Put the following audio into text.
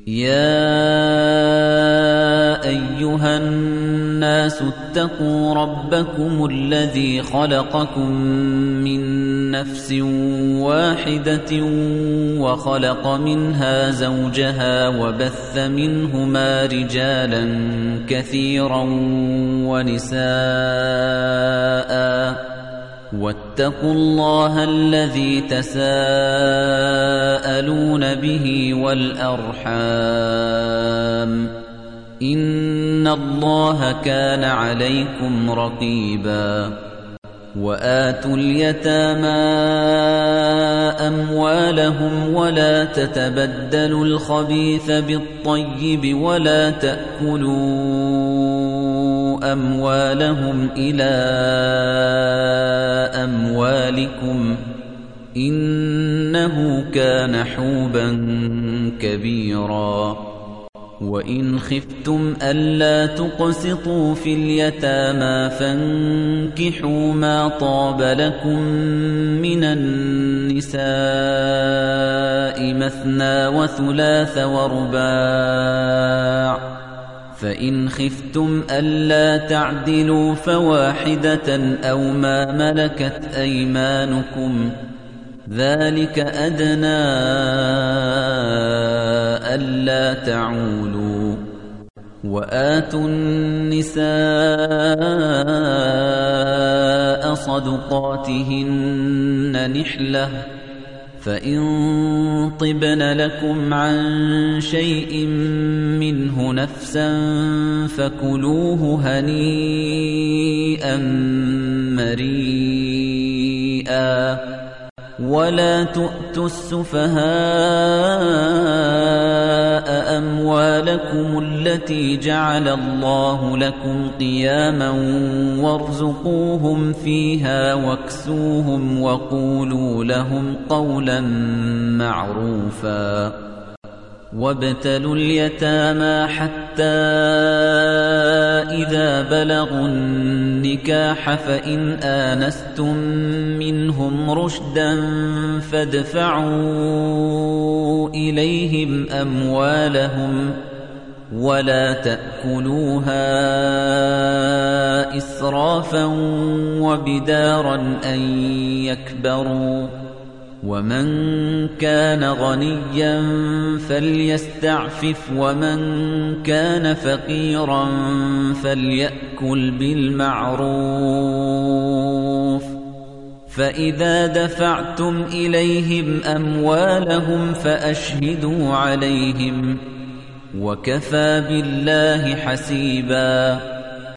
يَا أَيُّهَا النَّاسُ اتَّقُوا رَبَّكُمُ الَّذِي خَلَقَكُم مِّن نَّفْسٍ وَاحِدَةٍ وَخَلَقَ مِنْهَا زَوْجَهَا وَبَثَّ مِنْهُمَا رِجَالًا كَثِيرًا وَنِسَاءً ۚ وَاتَّقُوا اللَّهَ الَّذِي تَسَاءَلُونَ بِهِ وَالْأَرْحَامَ ۚ إِنَّ اللَّهَ كَانَ عَلَيْكُمْ رَقِيبًا. وَآتُوا الْيَتَامَىٰ أَمْوَالَهُمْ وَلَا تَتَبَدَّلُوا الْخَبِيثَ بِالطَّيِّبِ وَلَا تَأْكُلُوا أَمْوَالَهُمْ إِلَىٰ أَمْوَالِكُمْ ۚ إِنَّهُ كَانَ حُوبًا كَبِيرًا. وَإِنْ خِفْتُمْ أَلَّا تُقْسِطُوا فِي الْيَتَامَىٰ فَانكِحُوا مَا طَابَ لَكُم مِّنَ النِّسَاءِ مَثْنَىٰ وَثُلَاثَ وَرُبَاعَ ۖ فَإِنْ خِفْتُمْ أَلَّا تَعْدِلُوا فَوَاحِدَةً أَوْ مَا مَلَكَتْ أَيْمَانُكُمْ ۚ ذَٰلِكَ أَدْنَىٰ أَلَّا تَعُولُوا. وَآتُوا النِّسَاءَ صَدُقَاتِهِنَّ نِحْلَةً ۚ فَإِن طِبْنَ لَكُمْ عَن شَيْءٍ مِّنْهُ نَفْسًا فَكُلُوهُ هَنِيئًا مَّرِيئًا. وَلَا تُؤْتُوا السُّفَهَاءَ أَمْوَالَكُمُ الَّتِي جَعَلَ اللَّهُ لَكُمْ قِيَامًا وَارْزُقُوهُمْ فِيهَا وَاكْسُوهُمْ وَقُولُوا لَهُمْ قَوْلًا مَّعْرُوفًا. وَابْتَلُوا الْيَتَامَىٰ حَتَّىٰ إِذَا بَلَغُوا النِّكَاحَ فَإِنْ آنَسْتُم مِّنْهُمْ رُشْدًا فَادْفَعُوا إِلَيْهِمْ أَمْوَالَهُمْ وَلَا تَأْكُلُوهَا إِسْرَافًا وَبِدَارًا أَن يَكْبَرُوا ۚ وَمَن كَانَ غَنِيًّا فَلْيَسْتَعْفِفْ وَمَن كَانَ فَقِيرًا فَلْيَأْكُلْ بِالْمَعْرُوفِ ۚ فَإِذَا دَفَعْتُمْ إِلَيْهِمْ أَمْوَالَهُمْ فَأَشْهِدُوا عَلَيْهِمْ ۚ وَكَفَىٰ بِاللَّهِ حَسِيبًا.